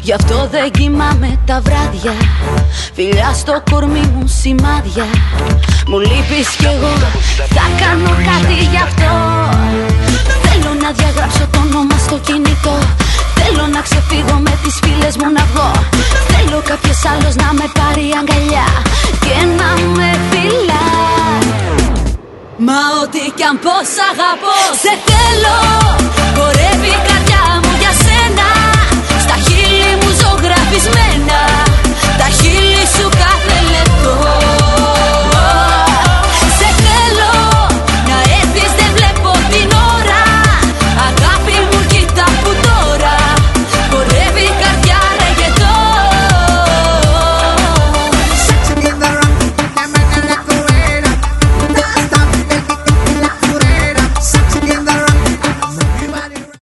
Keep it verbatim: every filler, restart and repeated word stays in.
Γι' αυτό δεν κοιμάμαι τα βράδια, φιλιά στο κορμί μου σημάδια. Μου λείπεις κι εγώ, θα κάνω κάτι γι' αυτό. Θέλω να διαγράψω το όνομα στο κινητό. Θέλω να ξεφύγω με τις φίλες μου να βγω. Θέλω κάποιος άλλος να με πάρει αγκαλιά και να με φυλά. Μα ό,τι κι αν πω σ' αγαπώ, σε θέλω. Χορεύει η καρδιά μου για σένα, στα χείλη μου ζωγραφισμένα.